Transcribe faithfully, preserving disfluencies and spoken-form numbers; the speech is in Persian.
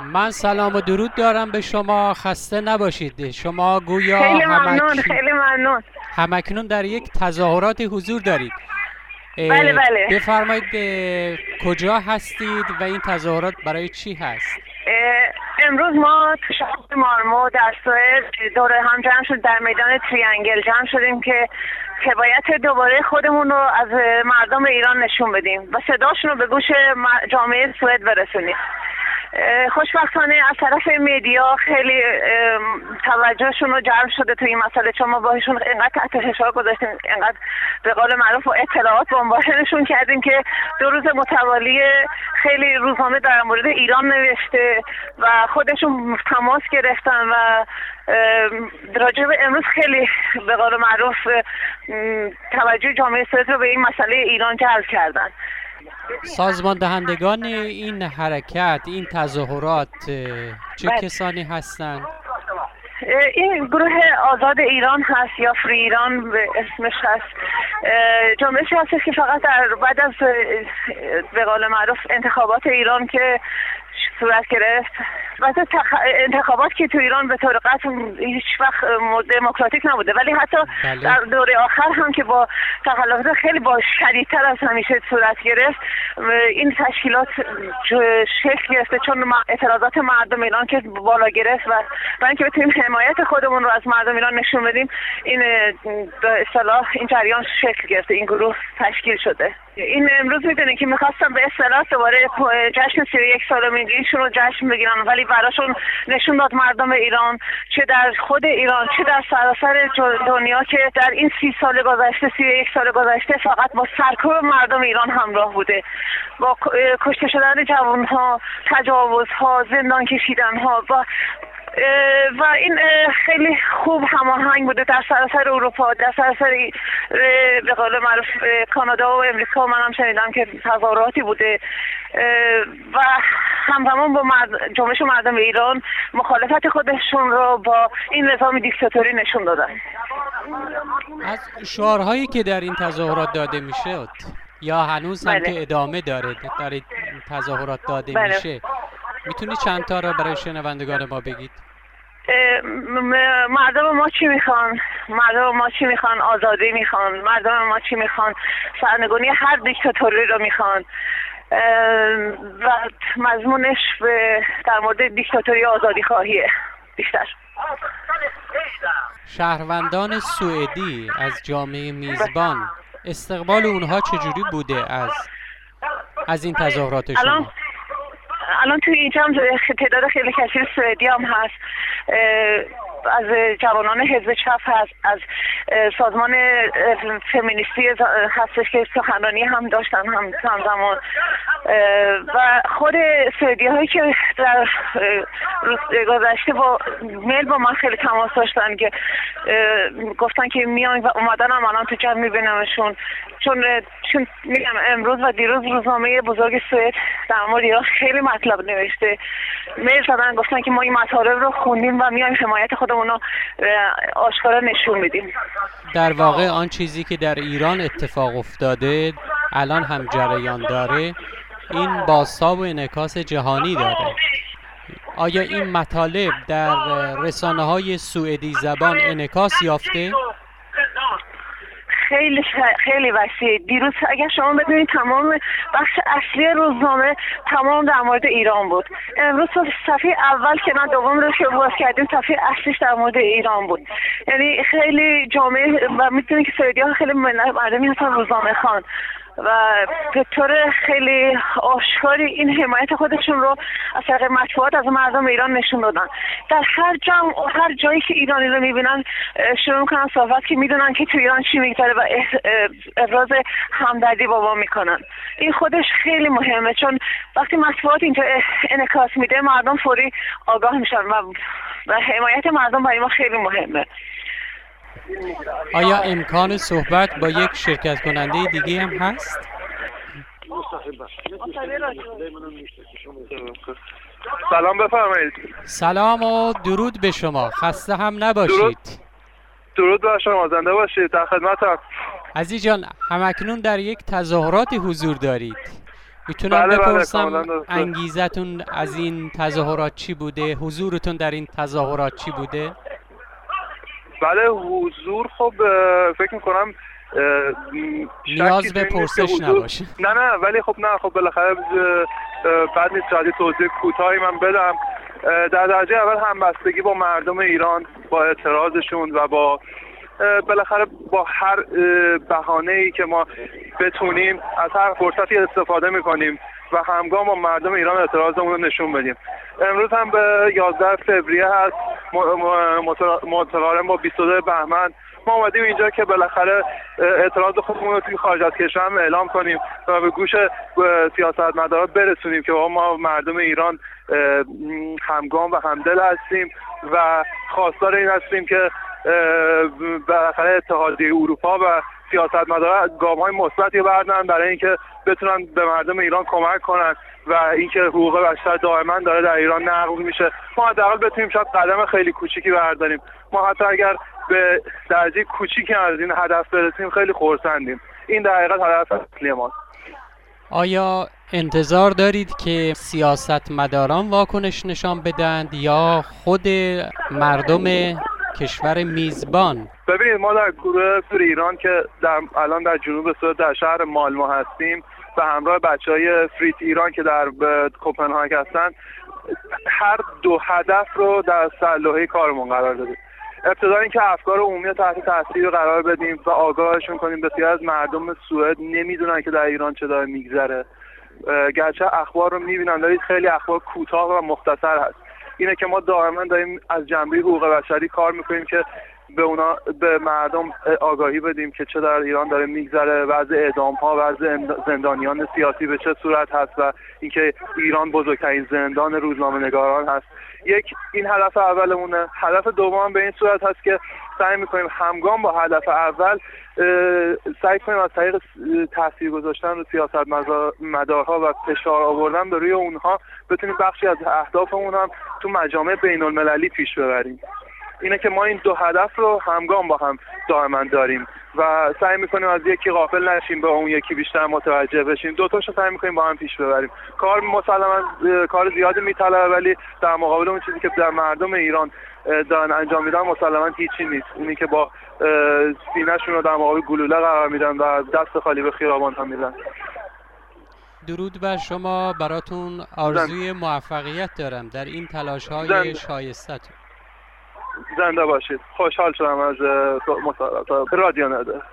من سلام و درود دارم به شما، خسته نباشید. شما گویا خیلی ممنون همک... خیلی ممنون. همکنون در یک تظاهرات حضور دارید. بله بله. بفرمایید کجا هستید و این تظاهرات برای چی هست؟ امروز ما تو شهر مارمو در سوئد دوره هم جمع شد، در میدان تریانگل جمع شدیم که که باید دوباره خودمون رو از مردم ایران نشون بدیم و صداشون رو به گوش جامعه سوئد برسونیم. خوشبختانه از طرف مدیا خیلی توجهشون رو جلب شده تو این مسئله، چون ما باهاشون اینقدر تحت فشار گذاشتیم، اینقدر به قول معروف اطلاعات بمبارانشون کردیم که دو روز متوالی خیلی روزنامه در مورد ایران نوشته و خودشون تماس گرفتن و راجع به امروز خیلی به قول معروف توجه جامعه سوئد رو به این مسئله ایران جلب کردن. سازمان دهندگان این حرکت، این تظاهرات چه بله. کسانی هستند؟ این گروه آزاد ایران هست یا فری ایران به اسمش هست. جنبشی هست که فقط در بعد از به قول معروف انتخابات ایران که صورت گرفت، واسه تخ... انتخابات که تو ایران به طور قطع هیچ وقت دموکراتیک نبوده، ولی حتی بله. در دوره آخر هم که با تخلفات خیلی با شدیدتر از همیشه صورت گرفت، این تشکیلات شکل گرفته چون اعتراضات مردم ایران که بالا گرفت و برای اینکه بتونیم حمایت خودمون رو از مردم ایران نشون بدیم، این به اصطلاح این جریان شکل گرفته، این گروه تشکیل شده. این امروز میدونید که میخواستم به اصطلاح دوباره جشن سی و یک سالگیشون رو جشن بگیرن، ولی براشون نشون داد مردم ایران چه در خود ایران چه در سراسر دنیا که در این سی سال گذشته سی و یک سال گذشته فقط با سرکوب مردم ایران همراه بوده، با کشته شدن جوانها، تجاوزها، زندان کشیدنها و و این خیلی خوب هماهنگ بوده در سراسر اروپا، در سراسر به قول معروف کانادا و امریکا. من هم شنیدم که تظاهراتی بوده و همزمان با مرد... جنبش مردم ایران مخالفت خودشون رو با این نظام دیکتاتوری نشون دادن. از شعارهایی که در این تظاهرات داده میشه یا هنوز هم بله. که ادامه داره در این تظاهرات داده بله. میشه، میتونی چند تا را برای شنوندگان ما بگید؟ مردم ما چی میخوان؟ مردم ما چی میخوان؟ آزادی میخوان. مردم ما چی میخوان؟ سرنگونی هر دیکتاتوری رو میخوان و مضمونش به در مورد دیکتاتوری آزادی خواهیه بیشتر. شهروندان سوئدی از جامعه میزبان استقبال اونها چجوری بوده از از این تظاهرات شما؟ الان الان توی اینجا هم تعداد خیلی کثیر سوئدی هم هست، از جوانان حزب چپ هست، از سازمان فمینیستی هستش که سخنرانی هم داشتن هم همزمان و خود سوئدی هایی که در روز گذشته با میل با من خیلی تماس داشتن که گفتن که میان و اومدن هم الان تو جمع میبینمشون، چون چون میگم امروز و دیروز روزنامه بزرگ سوئد در مورد ایران خیلی مطلب نوشته، میل زدن گفتن که ما این مطالب رو خوندیم و میایم حمایت خودمون رو آشکارا نشون میدیم. در واقع آن چیزی که در ایران اتفاق افتاده الان هم جریان داره، این بازتاب و انعکاس جهانی داره. آیا این مطالب در رسانه‌های سوئدی زبان انعکاس یافته؟ خیلی خیلی وسیع. دیروز اگر شما بدونید تمام بخش اصلی روزنامه تمام در مورد ایران بود. امروز صفحه اول که نه دوم رو که باز کردیم صفحه اصلیش در مورد ایران بود. یعنی خیلی جامعه و میتونید که سوئدی‌ها خیلی مردمی هستن روزنامه خوان و به طور خیلی آشکاری این حمایت خودشون رو از طریق مطبوعات از مردم ایران نشون دادن. در هر جمع هر جایی که ایرانی رو میبینن شروع میکنن صحبت که میدونن که تو ایران چی میگذره و ابراز همدردی با ما میکنن. این خودش خیلی مهمه، چون وقتی مطبوعات اینجا انعکاس میده مردم فوری آگاه میشن و و حمایت مردم برای ما خیلی مهمه. آیا امکان صحبت با یک شرکت کننده دیگه هم هست؟ سلام بفرمایید. سلام و درود به شما، خسته هم نباشید. درود, درود بر شما، زنده باشید، در خدمتم. عزیز جان، همکنون در یک تظاهرات حضور دارید. میتونم بله، بله، بپرسم کاملا درسته. انگیزتون از این تظاهرات چی بوده؟ حضورتون در این تظاهرات چی بوده؟ بله حضور خب اه، فکر میکنم نیاز به پرسش نباشه. نه نه ولی خب نه خب بالاخره اه، اه، بعد نیست شاید توضیح کوتاهی من بدم. اه، در درجه اول همبستگی با مردم ایران، با اعتراضشون و با اه، بالاخره با هر اه، بهانه‌ای که ما بتونیم از هر فرصتی استفاده میکنیم و همگام با مردم ایران اعتراضمون رو نشون بدیم. امروز هم به یازده فوریه هست، متقارن با بیست و دو بهمن. ما اومدیم اینجا که بالاخره اعتراض خودمون رو توی خارج از کشور هم اعلام کنیم و به گوش سیاستمدارا برسونیم که ما مردم ایران همگام و همدل هستیم و خواستار این هستیم که بالاخره اتحادیه اروپا و سیاستمدارا گام‌های مثبتی بردارن برای اینکه بتونن به مردم ایران کمک کنن و اینکه حقوق بشر دائما داره در ایران نقض میشه. ما حداقل بتونیم شاید قدم خیلی کوچیکی برداریم. ما حتی اگر به درجه کوچیکی از این هدف برسیم خیلی خرسندیم. این در حقیقت هدف اصلی ماست. آیا انتظار دارید که سیاستمداران واکنش نشان بدند یا خود مردم کشور میزبان؟ ببینید ما در گروه فری ایران که در الان در جنوب سوئد در شهر مالمو هستیم و همراه بچهای فریت ایران که در کوپنهاگ هستن، هر دو هدف رو در سرلوحه کارمون قرار دادیم. ابتدا اینکه افکار عمومی رو تحت تاثیر قرار بدیم و آگاهشون کنیم. بسیار از مردم سوئد نمیدونن که در ایران چه داره میگذره، گرچه اخبار رو میبینن ولی خیلی اخبار کوتاه و مختصر هست. اینه که ما دائما داریم از جنبه حقوق بشری کار میکنیم که به اونا به مردم آگاهی بدیم که چه در ایران داره میگذره، وضع اعدام ها، وضع زندانیان سیاسی به چه صورت هست و اینکه ایران بزرگترین زندان روزنامه‌نگاران هست. یک این هدف اولمونه. هدف دوم به این صورت هست که سعی میکنیم همگام با هدف اول سعی کنیم از طریق تاثیر گذاشتن رو سیاستمدارها و فشار آوردن به روی اونها بتونیم بخشی از اهدافمون هم تو مجامع بین المللی پیش ببریم. اینه که ما این دو هدف رو همگام با هم دائما داریم و سعی میکنیم از یکی غافل نشیم به اون یکی بیشتر متوجه بشیم. دو تاشو سعی میکنیم با هم پیش ببریم. کار مسلما کار زیادی میطلبه ولی در مقابل اون چیزی که در مردم ایران دارن انجام میدن مسلما هیچی نیست. اینی که با سینه‌شون رو در مقابل گلوله قرار میدن و دست خالی به خیابان ها میرن. درود بر شما. براتون آرزوی موفقیت دارم در این تلاش‌های شایسته‌تون. زنده باشید. خوشحال شدم از مصاحبه رادیو نده.